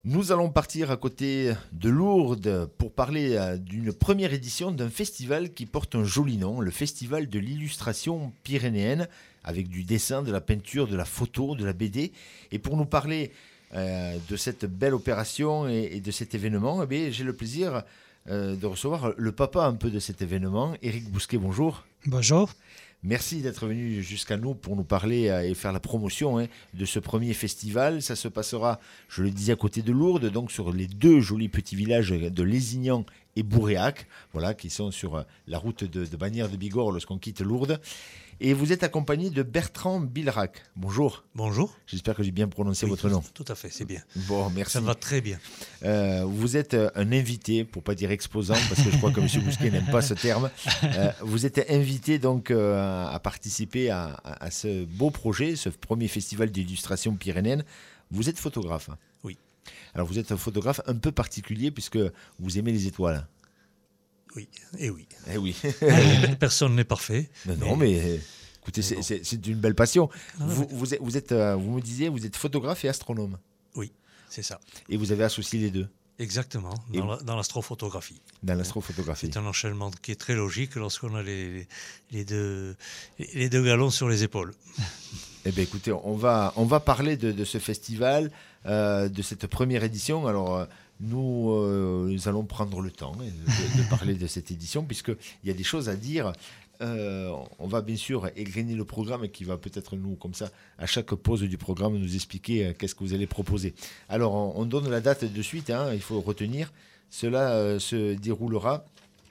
Nous allons partir à côté de Lourdes pour parler d'une première édition d'un festival qui porte un joli nom, le Festival de l'illustration pyrénéenne, avec du dessin, de la peinture, de la photo, de la BD. Et pour nous parler de cette belle opération et de cet événement, j'ai le plaisir de recevoir le papa un peu de cet événement, Éric Bousquet, bonjour. Bonjour. Merci d'être venu jusqu'à nous pour nous parler et faire la promotion de ce premier festival. Ça se passera, je le disais, à côté de Lourdes, donc sur les deux jolis petits villages de Lézignan et Bourréac, voilà, qui sont sur la route de Bagnères de Bigorre lorsqu'on quitte Lourdes. Et vous êtes accompagné de Bertrand Bilrac. Bonjour. Bonjour. J'espère que j'ai bien prononcé votre nom. Tout à fait, c'est bien. Bon, merci. Ça va très bien. Vous êtes un invité, pour ne pas dire exposant, parce que je crois que M. Bousquet n'aime pas ce terme. Vous êtes invité donc à participer à ce beau projet, ce premier festival d'illustration pyrénéenne. Vous êtes photographe. Oui. Alors vous êtes un photographe un peu particulier puisque vous aimez les étoiles. Oui, et oui. Eh oui. Personne n'est parfait. Non, mais écoutez, c'est une belle passion. Vous me disiez, vous êtes photographe et astronome. Oui, c'est ça. Et vous avez associé les deux. Exactement, dans l'astrophotographie. Dans l'astrophotographie. C'est un enchaînement qui est très logique lorsqu'on a les deux galons sur les épaules. Eh bien, écoutez, on va parler de ce festival, de cette première édition. Alors, nous allons prendre le temps de parler de cette édition, puisqu'il y a des choses à dire. On va bien sûr égrener le programme qui va peut-être nous, comme ça, à chaque pause du programme, nous expliquer qu'est-ce que vous allez proposer. Alors, on donne la date de suite, il faut retenir. Cela se déroulera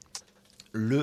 le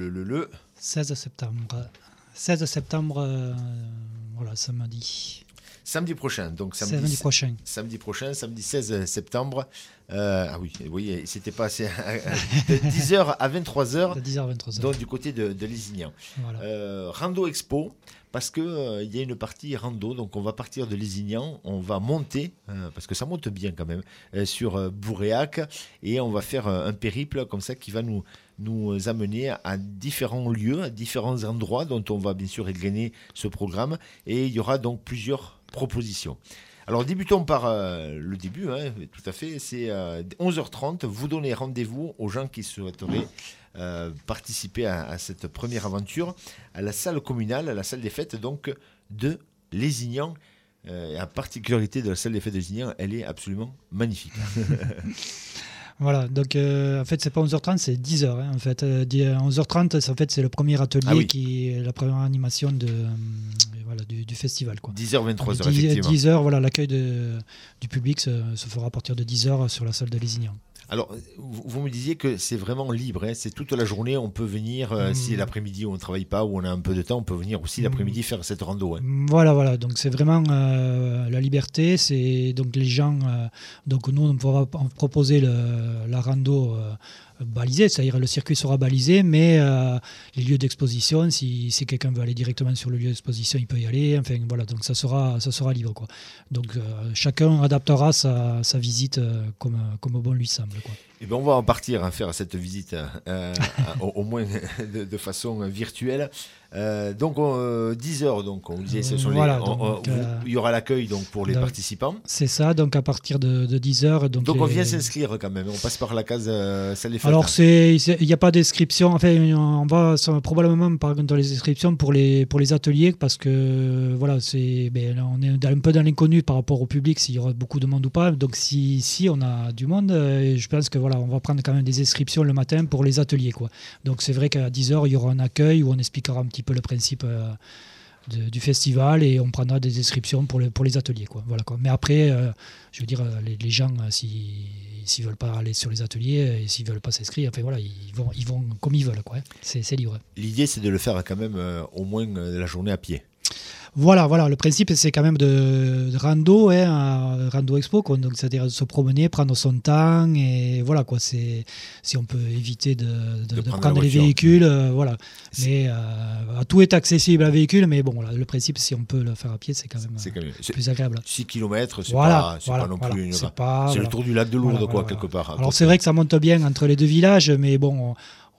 16 septembre. 16 septembre, voilà, samedi. Samedi prochain, donc samedi prochain, samedi 16 septembre. Oui, c'était pas assez. De 10h à 23h. De 10h à 23h. Donc du côté de Lézignan. Voilà. Rando Expo, parce qu'il y a une partie rando, donc on va partir de Lézignan, on va monter, parce que ça monte bien quand même, sur Bourréac, et on va faire un périple comme ça qui va nous amener à différents lieux, à différents endroits dont on va bien sûr égrener ce programme, et il y aura donc plusieurs propositions. Alors débutons par le début, tout à fait, c'est 11h30, vous donnez rendez-vous aux gens qui souhaiteraient participer à cette première aventure à la salle communale, à la salle des fêtes donc de Lézignan. La particularité de la salle des fêtes de Lézignan, elle est absolument magnifique. Voilà, donc en fait c'est pas 11h30, c'est 10h. En fait, 11h30, en fait, c'est le premier atelier qui est la première animation du festival. 10h, 23h, effectivement. 10h, voilà, l'accueil du public se fera à partir de 10h sur la salle de Lézignan. Alors, vous me disiez que c'est vraiment libre, c'est toute la journée, on peut venir, si l'après-midi on ne travaille pas ou on a un peu de temps, on peut venir aussi l'après-midi faire cette rando. Voilà, donc c'est vraiment la liberté, c'est donc les gens, donc nous on va proposer la rando balisée, c'est-à-dire le circuit sera balisé, mais les lieux d'exposition, si quelqu'un veut aller directement sur le lieu d'exposition, il peut y aller, enfin voilà, donc ça sera libre, quoi. Donc chacun adaptera sa visite comme bon lui semble, quoi. Et bien on va en partir faire cette visite au moins de façon virtuelle. Donc 10h, donc on disait, il y aura l'accueil donc pour les participants. C'est ça, donc à partir de 10h. Donc on vient s'inscrire quand même, on passe par la case salle des fêtes. Alors il n'y a pas d'inscription, enfin on va probablement dans les inscriptions pour les ateliers, parce que voilà, on est un peu dans l'inconnu par rapport au public, s'il y aura beaucoup de monde ou pas. Donc si on a du monde, je pense que voilà, on va prendre quand même des inscriptions le matin pour les ateliers, quoi. Donc c'est vrai qu'à 10h, il y aura un accueil où on expliquera un petit peu le principe du festival, et on prendra des inscriptions pour les ateliers, quoi. Voilà, quoi. Mais après, je veux dire, les gens, s'ils veulent pas aller sur les ateliers et s'ils veulent pas s'inscrire, enfin voilà, ils vont comme ils veulent, quoi. C'est libre. L'idée, c'est de le faire quand même au moins la journée à pied. Voilà, le principe c'est quand même de rando, rando expo, quoi. Donc c'est-à-dire de se promener, prendre son temps, et voilà, quoi. Si on peut éviter de prendre les véhicules, voilà. Mais tout est accessible à véhicule, mais bon, voilà, le principe, si on peut le faire à pied, c'est quand même plus agréable. 6 km, c'est pas non plus c'est le tour du lac de Lourdes, quelque part. Alors c'est vrai que ça monte bien entre les deux villages, mais bon,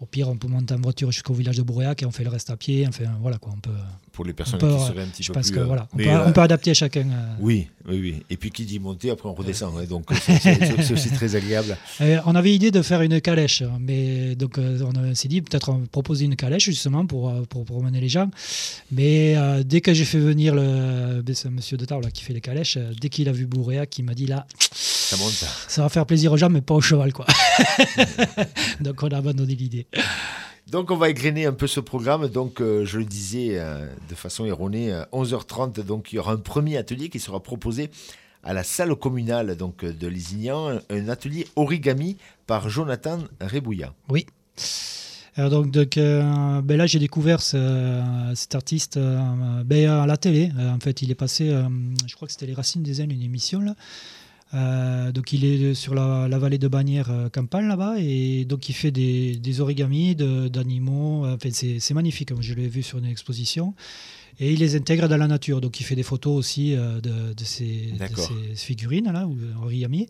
au pire, on peut monter en voiture jusqu'au village de Bourréac et on fait le reste à pied. Enfin, voilà quoi. On peut, pour les personnes qui seraient un petit peu plus... Je pense que voilà, on peut adapter chacun. Oui. Et puis qui dit monter, après on redescend. Donc c'est aussi très agréable. On avait l'idée de faire une calèche, mais donc on s'est dit peut-être on proposer une calèche justement pour promener les gens. Mais dès que j'ai fait venir ce monsieur de Tarbes là, qui fait les calèches, dès qu'il a vu Bourréac, il m'a dit là... Ça monte. Ça va faire plaisir aux gens, mais pas au cheval, quoi. Donc on a abandonné l'idée. Donc on va égrener un peu ce programme. Donc je le disais de façon erronée, 11h30, donc il y aura un premier atelier qui sera proposé à la salle communale donc, de Lézignan, un atelier origami par Jonathan Rebouillat. Oui. Alors là, j'ai découvert cet artiste à la télé. En fait, il est passé, je crois que c'était Les Racines des Zen, une émission là. Donc il est sur la vallée de Bagnères Campagne là-bas et donc il fait des origamis d'animaux. Enfin, c'est magnifique, je l'ai vu sur une exposition et il les intègre dans la nature. Donc il fait des photos aussi de ces figurines là ou origamis.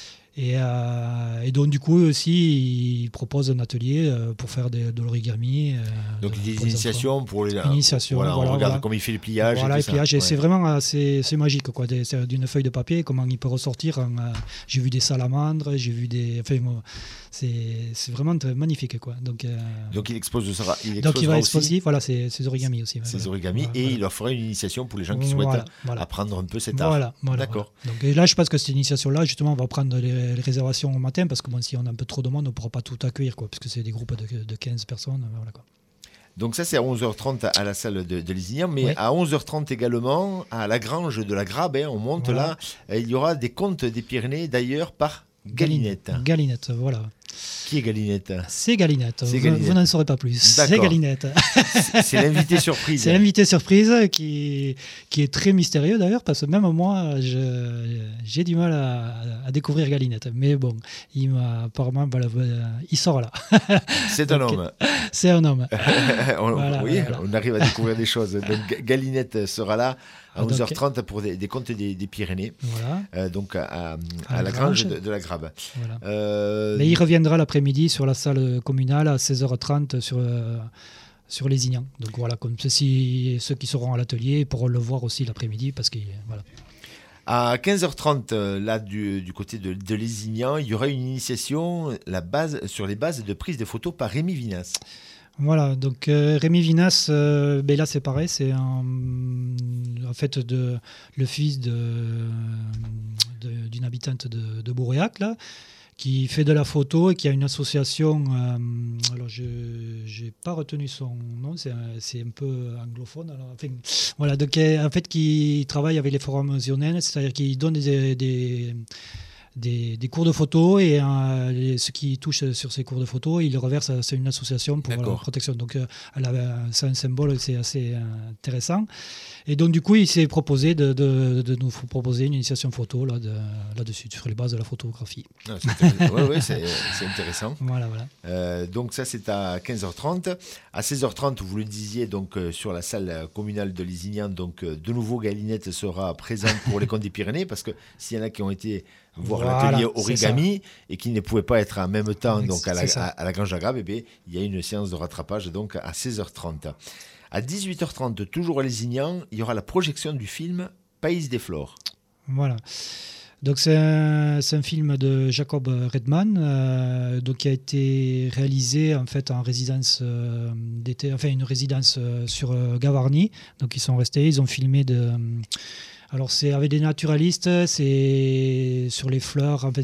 Et donc du coup aussi il propose un atelier pour faire de l'origami. Donc des initiations pour les voilà, on regarde comment il fait les pliages. Voilà, et les pliages, c'est vraiment c'est magique quoi. C'est d'une feuille de papier comment il peut ressortir. J'ai vu des salamandres, j'ai vu des. Enfin, c'est vraiment magnifique quoi. Donc il expose donc il va exposer voilà ces origamis aussi. Ces origamis et il leur fera une initiation pour les gens qui souhaitent apprendre un peu cet art. D'accord. Donc là je pense que cette initiation là justement on va prendre les réservations au matin parce que si on a un peu trop de monde on ne pourra pas tout accueillir quoi puisque c'est des groupes de 15 personnes voilà quoi. Donc ça c'est à 11h30 à la salle de Lézignan, mais à 11h30 également à la grange de la Grabe, on monte là, il y aura des contes des Pyrénées d'ailleurs par Galinette. Galinette, voilà. Qui est Galinette ? C'est Galinette. Vous n'en saurez pas plus. D'accord. C'est Galinette. C'est l'invité surprise. C'est l'invité surprise qui est très mystérieux d'ailleurs, parce que même moi, j'ai du mal à découvrir Galinette. Mais bon, apparemment, il sort là. C'est un homme. C'est un homme. On arrive à découvrir des choses. Donc Galinette sera là à 11h30 pour des contes des Pyrénées, donc à la grange de la Grabe. Voilà. Mais il reviendra l'après-midi sur la salle communale à 16h30 sur Lézignan. Donc voilà, comme ceux qui seront à l'atelier pourront le voir aussi l'après-midi parce que voilà. À 15h30, là du côté de Lézignan, il y aura une initiation sur les bases de prise de photos par Rémi Vinas. Voilà, donc Rémi Vinas, là c'est pareil, c'est en fait le fils d'une habitante de Bourréac, là, qui fait de la photo et qui a une association, alors je n'ai pas retenu son nom, c'est un peu anglophone. Alors, enfin, voilà, donc en fait qui travaille avec les formations, c'est-à-dire qu'il donne des cours de photo et ceux qui touchent sur ces cours de photo, ils le reversent à une association pour la protection. Donc c'est un symbole, c'est assez intéressant. Et donc du coup, il s'est proposé de nous proposer une initiation photo là-dessus, sur les bases de la photographie. C'est intéressant. Voilà. Donc ça, c'est à 15h30. À 16h30, vous le disiez, donc sur la salle communale de Lézignan, donc de nouveau Galinette sera présente pour les contes des Pyrénées, parce que s'il y en a qui ont été voir l'atelier origami et qui ne pouvaient pas être en même temps donc à la Grange de la Grabe, il y a une séance de rattrapage donc à 16h30. À 18h30, toujours à Lézignan, il y aura la projection du film Pays des Flores. Voilà. Donc c'est un film de Jacob Redman qui a été réalisé en fait en résidence d'été, enfin une résidence sur Gavarnie. Donc ils sont restés, ils ont filmé alors c'est avec des naturalistes, c'est sur les fleurs, en fait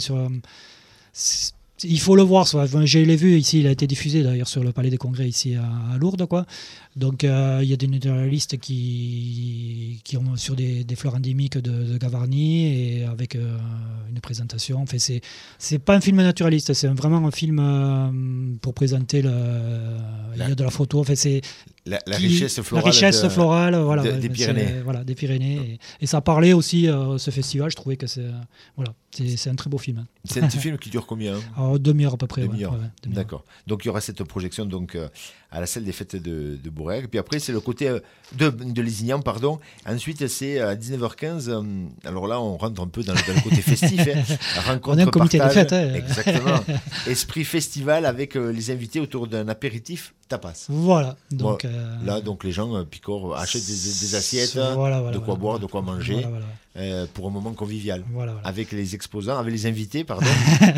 il faut le voir, je l'ai vu ici, il a été diffusé d'ailleurs sur le Palais des Congrès ici à Lourdes, quoi. Donc il y a des naturalistes qui ont sur des fleurs endémiques de Gavarnie et avec une présentation. Enfin, c'est pas un film naturaliste, c'est vraiment un film pour présenter il y a de la photo. Enfin, c'est la richesse florale, des Pyrénées. Des Pyrénées. Et ça parlait aussi ce festival. Je trouvais que c'est un très beau film. C'est un petit film qui dure combien ? Alors, 1/2 heure à peu près. Demi-heure. D'accord. Donc il y aura cette projection donc à la salle des fêtes de Bourréac. Puis après, c'est le côté de Lézignan, pardon. Ensuite, c'est à 19h15. Alors là, on rentre un peu dans le côté festif. Rencontre, on est un comité partage, de fête. Hein. Exactement. Esprit festival avec les invités autour d'un apéritif tapas. Voilà. Donc, là, donc les gens picorent, achètent des assiettes, de quoi boire, de quoi manger. Pour un moment convivial, avec les exposants, avec les invités, pardon,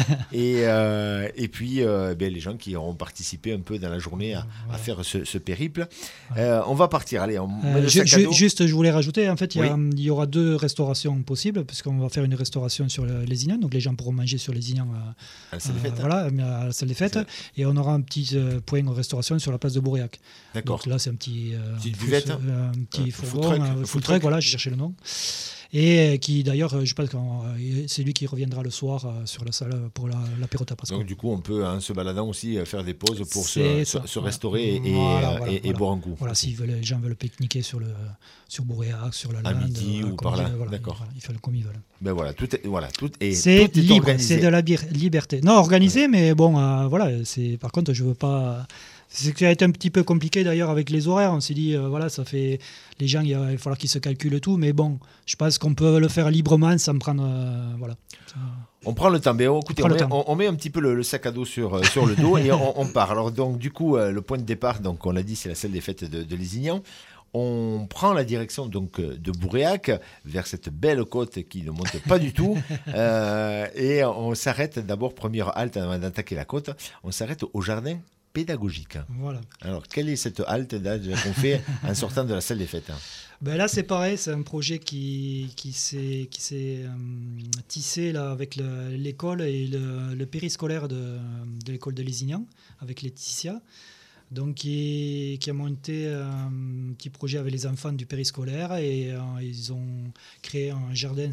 et puis les gens qui auront participé un peu dans la journée à faire ce périple. On va partir, allez, on met le sac à dos. Juste, je voulais rajouter, en fait, il y aura 2 restaurations possibles, puisqu'on va faire une restauration sur Lézignan, donc les gens pourront manger sur Lézignan à la salle des fêtes, et on aura un petit point de restauration sur la place de Bourréac. D'accord. Donc là, c'est un petit buvette, un petit fourgon, food truck, voilà, j'ai cherché le nom. Et qui d'ailleurs, je pense que c'est lui qui reviendra le soir sur la salle pour l'apéro tapas. Donc du coup, on peut, en se baladant aussi, faire des pauses pour se restaurer et boire un coup. Voilà, si les gens veulent pique-niquer sur Bourréac, sur la lande, à midi ou par là, d'accord. Ils font comme ils veulent. Ben voilà, tout est libre, organisé. C'est de la liberté. Non, organisé, mais bon, voilà. Par contre, je veux pas. C'est que ça a été un petit peu compliqué d'ailleurs avec les horaires. On s'est dit, ça fait. Les gens, il va falloir qu'ils se calculent tout. Mais bon, je pense qu'on peut le faire librement sans prendre. On prend le temps. Mais écoutez, on met un petit peu le sac à dos sur le dos et on part. Alors, donc, du coup, le point de départ, donc, on l'a dit, c'est la salle des fêtes de Lézignan. On prend la direction donc de Bourréac vers cette belle côte qui ne monte pas du tout et on s'arrête d'abord, première halte avant d'attaquer la côte, on s'arrête au jardin pédagogique. Voilà. Alors, quelle est cette halte là, qu'on fait en sortant de la salle des fêtes? Là, c'est pareil, c'est un projet qui s'est tissé là, avec l'école et le périscolaire de l'école de Lézignan, avec Laetitia. Donc, qui a monté un petit projet avec les enfants du périscolaire et ils ont créé un jardin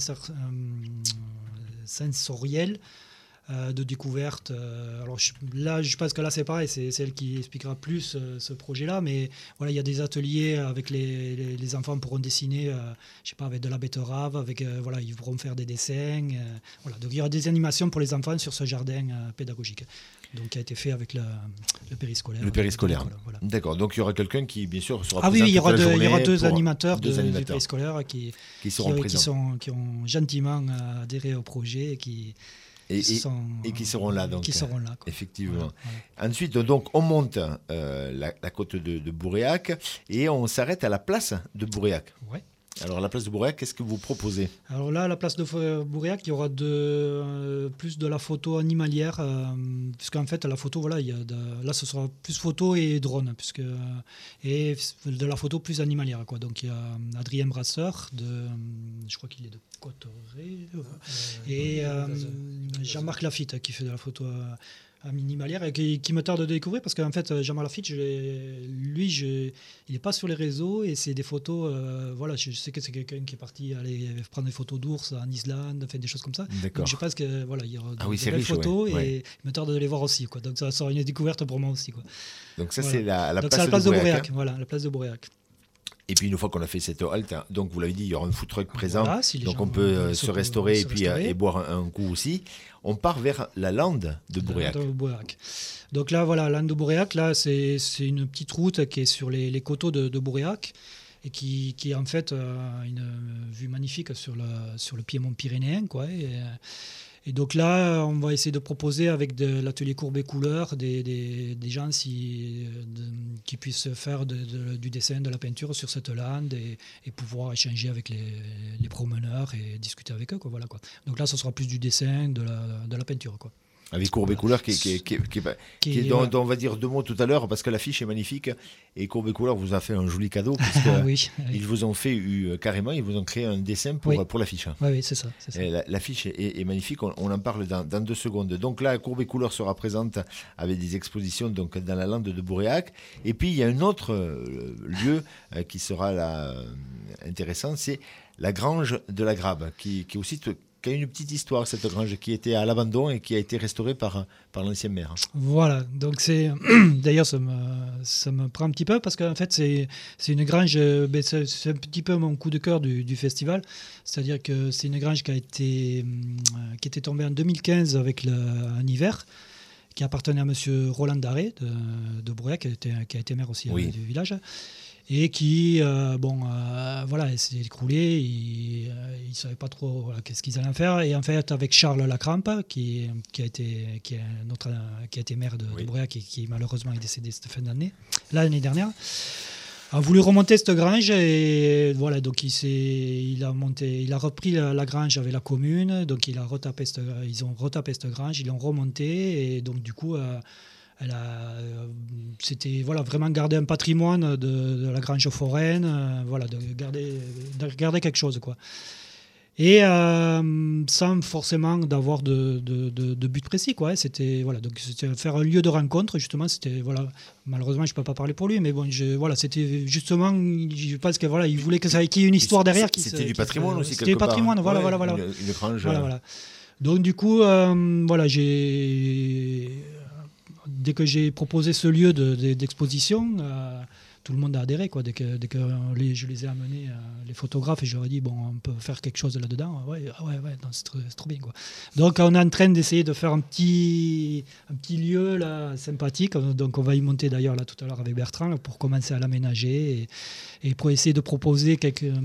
sensoriel de découverte. Alors je pense que là c'est pareil, c'est elle qui expliquera plus ce projet-là, mais voilà, il y a des ateliers avec les enfants pourront dessiner, je sais pas, avec de la betterave, ils pourront faire des dessins. Voilà, donc il y aura des animations pour les enfants sur ce jardin pédagogique. Donc, qui a été fait avec le périscolaire. Le périscolaire. Voilà. D'accord. Donc, il y aura quelqu'un qui, bien sûr, sera présent. Ah oui, il y aura deux pour animateurs du périscolaire qui seront présents. Qui ont gentiment adhéré au projet et qui seront là. Donc, qui seront là, quoi. Effectivement. Voilà. Ensuite, donc, on monte la côte de Bourréac et on s'arrête à la place de Bourréac. Ouais. Alors, à la place de Bourréac, qu'est-ce que vous proposez? Alors là, à la place de Bourréac, il y aura plus de la photo animalière, puisqu'en fait, la photo, voilà, là, ce sera plus photo et drone, et de la photo plus animalière, quoi. Donc, il y a Adrien Brasseur, je crois qu'il est de Cotteret, et Jean-Marc Lafitte, qui fait de la photo animalière et qui me tarde de découvrir parce qu'en fait Jean-Marc Lafitte il n'est pas sur les réseaux et c'est des photos je sais que c'est quelqu'un qui est parti aller prendre des photos d'ours en Islande, fait des choses comme ça. D'accord. Donc je pense que il y aura des belles riche, photos et il me tarde de les voir aussi, quoi. Donc ça sera une découverte pour moi aussi, quoi. Donc ça c'est la place de Bourréac. Voilà, la place de Bourréac. Et puis une fois qu'on a fait cette halte, donc vous l'avez dit, il y aura un food truck présent, si donc on peut se restaurer et boire un coup aussi. On part vers la lande de Bourréac. Donc là, voilà, lande de Bourréac, là c'est une petite route qui est sur les coteaux de Bourréac et qui en fait une vue magnifique sur le piémont pyrénéen, quoi. Et donc là, on va essayer de proposer avec de l'atelier courbe et couleur des gens qui puissent faire du dessin, de la peinture sur cette lande et pouvoir échanger avec les promeneurs et discuter avec eux, quoi. Voilà, quoi. Donc là, ce sera plus du dessin, de la peinture, quoi. Avec Courbe et Couleur dont on va dire 2 mots tout à l'heure parce que l'affiche est magnifique et Courbe et Couleur vous a fait un joli cadeau puisque ils vous ont fait carrément, ils vous ont créé un dessin pour l'affiche. Oui, c'est ça. L'affiche est magnifique, on en parle dans 2 secondes. Donc là, Courbe et Couleur sera présente avec des expositions donc, dans la lande de Bourréac. Et puis il y a un autre lieu qui sera là, intéressant, c'est la Grange de la Grabe qui aussi qui a une petite histoire, cette grange, qui était à l'abandon et qui a été restaurée par l'ancien maire. Voilà, donc d'ailleurs ça me prend un petit peu parce qu'en fait c'est une grange, c'est un petit peu mon coup de cœur du festival, c'est-à-dire que c'est une grange qui était tombée en 2015 avec un hiver, qui appartenait à monsieur Roland Daré de Brouillac, qui a été maire aussi du village. Et qui, voilà, s'est écroulé, il ne savait pas trop qu'est-ce qu'ils allaient en faire. Et en fait, avec Charles Lacrampe, qui a été maire de Brouillac et qui malheureusement est décédé cette fin d'année, l'année dernière, a voulu remonter cette grange. Et voilà, donc il a repris la grange avec la commune, donc ils ont retapé cette grange, ils l'ont remontée, et donc du coup... c'était vraiment garder un patrimoine de la grange foraine, de garder quelque chose, quoi. Et sans forcément d'avoir de but précis, quoi. C'était faire un lieu de rencontre, justement. Malheureusement je peux pas parler pour lui, mais bon, c'était justement, je pense que il voulait qu'il y ait une histoire derrière. C'était du patrimoine aussi, c'était du patrimoine, part, voilà. Une grange. Voilà. Donc du coup, dès que j'ai proposé ce lieu d'exposition, tout le monde a adhéré, quoi. Dès que je les ai amenés, les photographes, et je leur ai dit, bon, on peut faire quelque chose là-dedans. C'est trop bien, quoi. Donc on est en train d'essayer de faire un petit lieu là, sympathique. Donc on va y monter d'ailleurs là tout à l'heure avec Bertrand là, pour commencer à l'aménager et pour essayer de proposer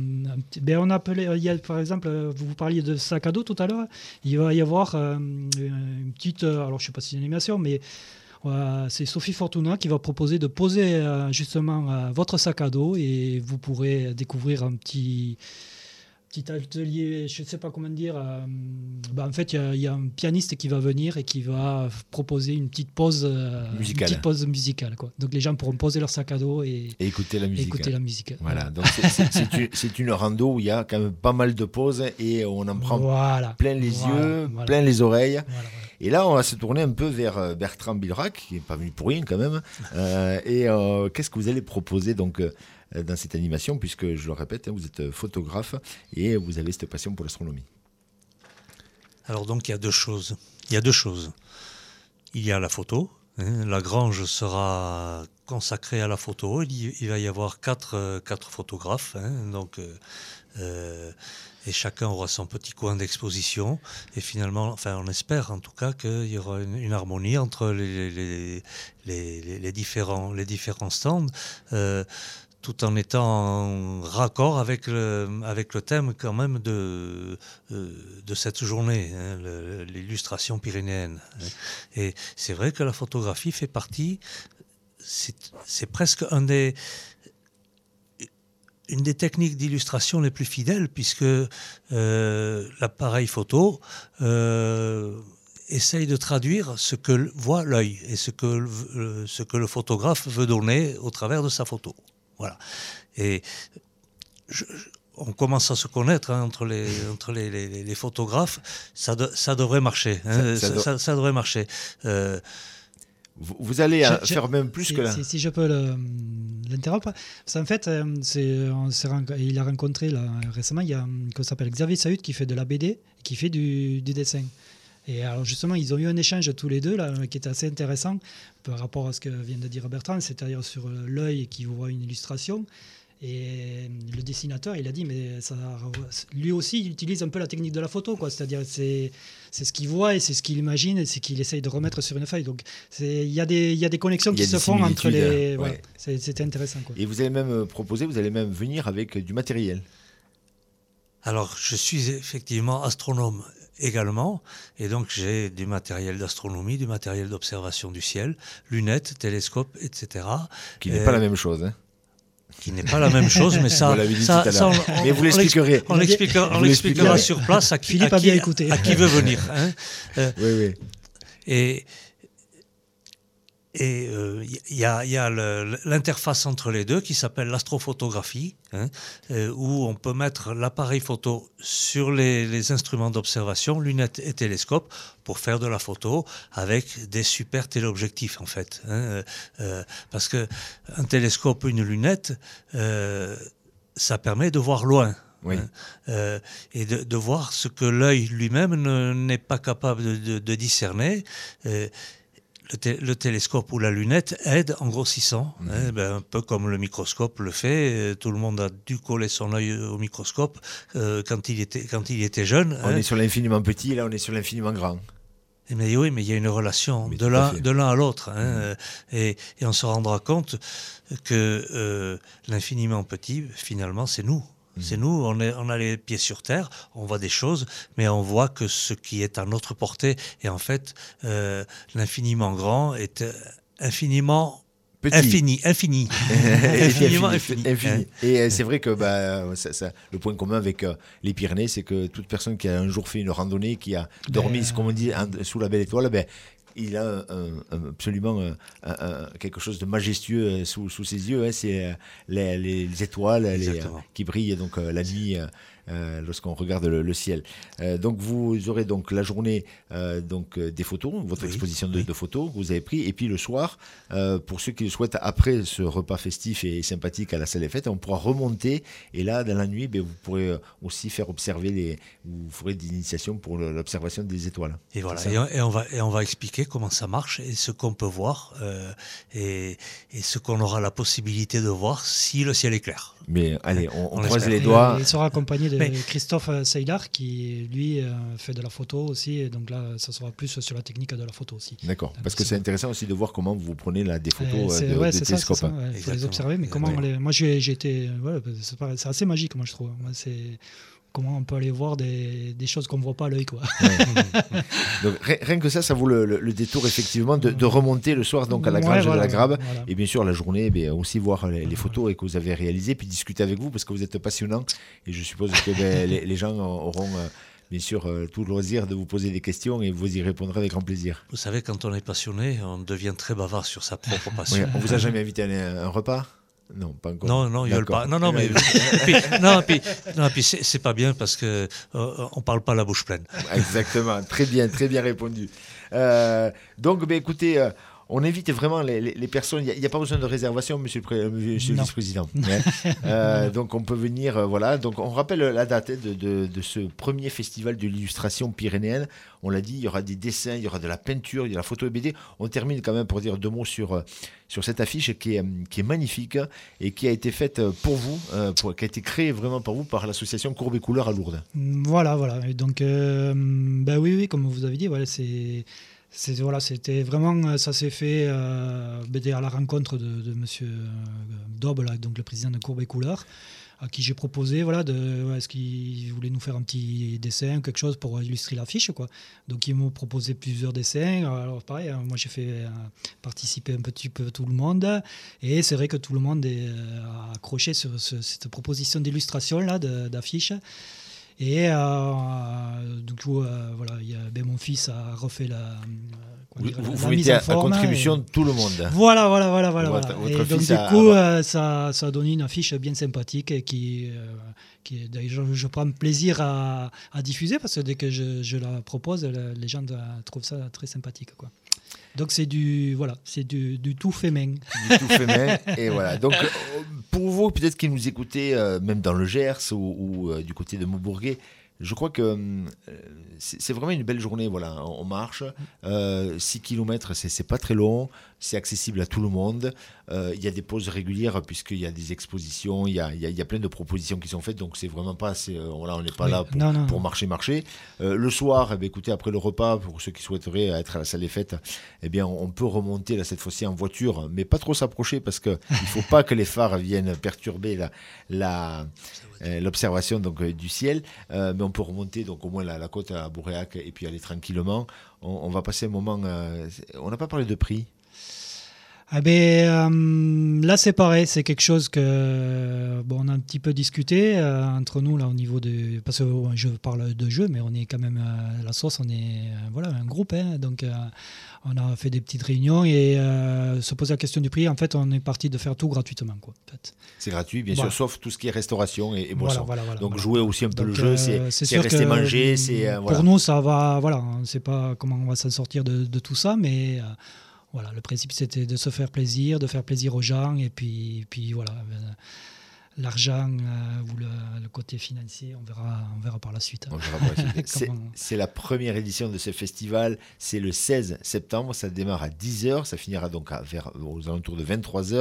par exemple, vous parliez de sac à dos tout à l'heure, il va y avoir une petite, alors je sais pas si c'est une animation, mais c'est Sophie Fortuna qui va proposer de poser justement votre sac à dos, et vous pourrez découvrir un petit atelier, je ne sais pas comment dire. En fait, il y a un pianiste qui va venir et qui va proposer une petite pause musicale, quoi. Donc les gens pourront poser leur sac à dos et écouter la musique. Voilà, donc c'est une rando où il y a quand même pas mal de pauses et on en prend plein les yeux, plein les oreilles. Voilà. Et là, on va se tourner un peu vers Bertrand Bilrac, qui n'est pas venu pour rien quand même. Qu'est-ce que vous allez proposer donc dans cette animation, puisque je le répète, vous êtes photographe et vous avez cette passion pour l'astronomie. Alors donc il y a deux choses. Il y a la photo. La grange sera consacrée à la photo. Il va y avoir quatre photographes. Et chacun aura son petit coin d'exposition. Et finalement, on espère en tout cas qu'il y aura une harmonie entre les différents stands, tout en étant en raccord avec le thème quand même de cette journée, l'illustration pyrénéenne. Et c'est vrai que la photographie fait partie, c'est presque une des techniques d'illustration les plus fidèles, puisque l'appareil photo essaye de traduire ce que voit l'œil et ce que le photographe veut donner au travers de sa photo. Voilà. Et on commence à se connaître entre les photographes. Ça devrait marcher. Ça devrait marcher. Vous allez faire même plus que là. Si je peux l'interrompre. En fait, il a rencontré là, récemment, il y a qu'on s'appelle Xavier Sahut qui fait de la BD, qui fait du dessin. Et alors justement, ils ont eu un échange tous les deux là, qui était assez intéressant par rapport à ce que vient de dire Bertrand, c'est-à-dire sur l'œil qui voit une illustration. Et le dessinateur, il a dit, mais lui aussi, il utilise un peu la technique de la photo, quoi. C'est-à-dire, c'est ce qu'il voit et c'est ce qu'il imagine et c'est ce qu'il essaye de remettre sur une feuille. Donc, il y a des connexions qui se font entre les. Ouais. C'était intéressant, quoi. Et vous allez même proposer, vous allez même venir avec du matériel. Alors, je suis effectivement astronome également, et donc j'ai du matériel d'astronomie, du matériel d'observation du ciel, lunettes, télescopes, etc. Qui n'est pas la même chose, hein. Qui n'est pas la même chose, mais ça, mais vous l'expliquerez. On l'expliquera sur place à qui veut venir. Hein. Oui. Et il y a l'interface entre les deux qui s'appelle l'astrophotographie, où on peut mettre l'appareil photo sur les instruments d'observation, lunettes et télescopes, pour faire de la photo avec des super téléobjectifs en fait. Parce qu'un télescope ou une lunette, ça permet de voir loin. Oui. Et de voir ce que l'œil lui-même n'est pas capable de discerner. Le télescope ou la lunette aide en grossissant, un peu comme le microscope le fait. Tout le monde a dû coller son œil au microscope quand il était jeune. On est sur l'infiniment petit, là on est sur l'infiniment grand. Mais oui, mais il y a une relation de l'un à l'autre. Hein, et on se rendra compte que l'infiniment petit, finalement, c'est nous. C'est nous, on a les pieds sur terre, on voit des choses, mais on voit que ce qui est à notre portée, et en fait, l'infiniment grand est infiniment infini. Infiniment infini. Et c'est vrai que le point commun avec les Pyrénées, c'est que toute personne qui a un jour fait une randonnée, qui a dormi, comme on dit, sous la belle étoile, il a absolument quelque chose de majestueux sous ses yeux. Hein. C'est les étoiles qui brillent donc, la nuit lorsqu'on regarde le ciel. Donc vous aurez donc la journée des photos, votre exposition de photos que vous avez pris. Et puis le soir, pour ceux qui le souhaitent, après ce repas festif et sympathique à la salle des fêtes, on pourra remonter. Et là, dans la nuit, vous pourrez aussi faire observer vous ferez des initiations pour l'observation des étoiles. Et voilà. Et on va expliquer comment ça marche et ce qu'on peut voir et ce qu'on aura la possibilité de voir si le ciel est clair. Mais allez, on croise les doigts. Il sera accompagné de Christophe Seydar qui, lui, fait de la photo aussi. Et donc là, ça sera plus sur la technique de la photo aussi. D'accord. Parce que c'est intéressant aussi de voir comment vous prenez des photos de télescope. Il faut les observer. Mais comment moi, j'ai été... c'est assez magique, moi, je trouve. Moi, c'est... Comment on peut aller voir des choses qu'on ne voit pas à l'œil, quoi. Donc, rien que ça vaut le détour, effectivement, de remonter le soir donc, à la Grange de la Grabe. Voilà. Et bien sûr, la journée, aussi voir les photos que vous avez réalisées, puis discuter avec vous, parce que vous êtes passionnant. Et je suppose que les gens auront... bien sûr, tout le loisir de vous poser des questions et vous y répondrez avec grand plaisir. Vous savez, quand on est passionné, on devient très bavard sur sa propre passion. Oui, on vous a jamais invité à un repas ? Non, pas encore. Non, ils veulent pas. Non, mais puis c'est pas bien parce que on parle pas la bouche pleine. Exactement, très bien répondu. Donc, écoutez. On invite vraiment les personnes. Il n'y a pas besoin de réservation, monsieur le vice-président. Donc, on peut venir. Voilà. Donc, on rappelle la date de ce premier festival de l'illustration pyrénéenne. On l'a dit, il y aura des dessins, il y aura de la peinture, il y a la photo et BD. On termine quand même pour dire 2 mots sur cette affiche qui est magnifique et qui a été faite pour vous, qui a été créée vraiment pour vous par l'association Courbe et Couleur à Lourdes. Voilà. Et donc, oui, comme vous avez dit, voilà, c'était vraiment, ça s'est fait à la rencontre de monsieur Daube, donc le président de Courbe et Couleur, à qui j'ai proposé est-ce qu'il voulait nous faire un petit dessin, quelque chose pour illustrer l'affiche, quoi. Donc ils m'ont proposé plusieurs dessins. Alors pareil, moi j'ai fait participer un petit peu tout le monde, et c'est vrai que tout le monde a accroché sur cette proposition d'illustration là, d'affiche. Et du coup, mon fils a refait vous mettez à contribution de tout le monde. Voilà. Et donc du coup, ça a donné une affiche bien sympathique et qui je prends plaisir à diffuser parce que dès que je la propose, les gens trouvent ça très sympathique, quoi. Donc c'est du tout fait main. Du tout fait main. Et voilà. Donc pour vous, peut-être qui nous écoutez, même dans le Gers ou du côté de Maubourguet, je crois que c'est vraiment une belle journée. Voilà, on marche. 6 km, c'est pas très long. C'est accessible à tout le monde. Il y a des pauses régulières puisqu'il y a des expositions. Il y a plein de propositions qui sont faites. Donc c'est vraiment pas. On n'est pas là pour marcher. Le soir, écoutez, après le repas, pour ceux qui souhaiteraient être à la salle des fêtes, on peut remonter là cette fois-ci en voiture, mais pas trop s'approcher parce que il faut pas que les phares viennent perturber l'observation donc du ciel. Mais on peut remonter donc au moins la côte à Bouréac et puis aller tranquillement. On va passer un moment. On n'a pas parlé de prix. Là c'est pareil, c'est quelque chose que on a un petit peu discuté entre nous là au niveau de, parce que je parle de jeu, mais on est quand même la sauce, on est un groupe, hein, donc on a fait des petites réunions et se poser la question du prix. En fait, on est parti de faire tout gratuitement, quoi. En fait. C'est gratuit, bien sûr, sauf tout ce qui est restauration et boisson. Donc jouer aussi un peu le jeu, c'est rester manger, pour nous ça va, on ne sait pas comment on va s'en sortir de tout ça, mais le principe c'était de se faire plaisir, de faire plaisir aux gens, et puis voilà, l'argent ou le côté financier, on verra par la suite. C'est la première édition de ce festival, c'est le 16 septembre, ça démarre à 10h, ça finira donc aux alentours de 23h.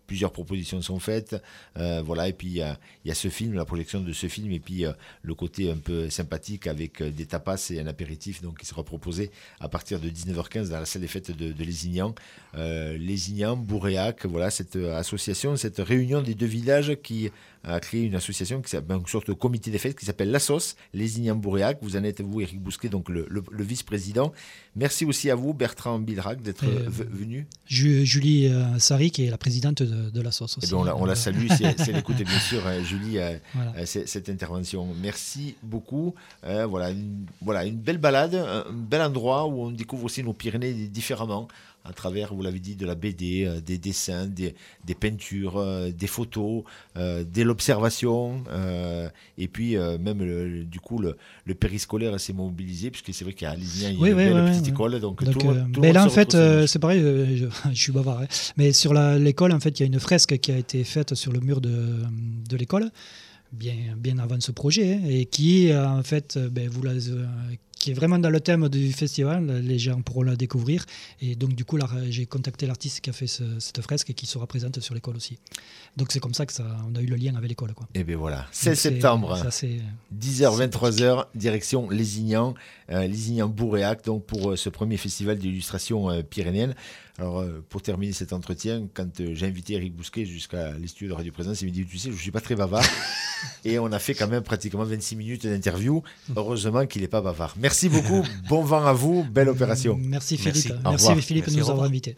plusieurs propositions sont faites. Voilà, et puis il y a ce film, la projection de ce film, et puis le côté un peu sympathique avec des tapas et un apéritif donc, qui sera proposé à partir de 19h15 dans la salle des fêtes de Lézignan. Lézignan, Bourréac, voilà, cette association, cette réunion des deux villages qui a créé une association, une sorte de comité des fêtes qui s'appelle l'Assos, Lézignan-Bourréac. Vous en êtes, vous, Éric Bousquet, donc le vice-président. Merci aussi à vous, Bertrand Bildrac, d'être venu. Julie Sari, qui est la présidente de l'Assos aussi. Eh bien, on la salue, si elle écoute bien sûr, Julie, voilà. Cette intervention. Merci beaucoup. Voilà, une belle balade, un bel endroit où on découvre aussi nos Pyrénées différemment, à travers, vous l'avez dit, de la BD, des dessins, des peintures, des photos, de l'observation, et puis même du coup le périscolaire s'est mobilisé, puisque c'est vrai qu'à Lézignan il y a une belle petite école, donc tout le monde là en fait c'est pareil, je suis bavard, mais sur l'école en fait il y a une fresque qui a été faite sur le mur de l'école bien avant ce projet, et qui en fait qui est vraiment dans le thème du festival, les gens pourront la découvrir, et donc du coup là, j'ai contacté l'artiste qui a fait cette fresque et qui sera présente sur l'école aussi. Donc c'est comme ça on a eu le lien avec l'école, quoi. Et bien voilà, 16 septembre, 10h, 23h, direction Lézignan, Lézignan-Bourréac, donc pour ce premier festival d'illustration pyrénéenne. Alors, pour terminer cet entretien, quand j'ai invité Éric Bousquet jusqu'à l'studio de Radio Présence, il m'a dit, tu sais, je ne suis pas très bavard. Et on a fait quand même pratiquement 26 minutes d'interview. Heureusement qu'il n'est pas bavard. Merci beaucoup, bon vent à vous, belle opération. Merci Philippe, merci Philippe de nous avoir invités.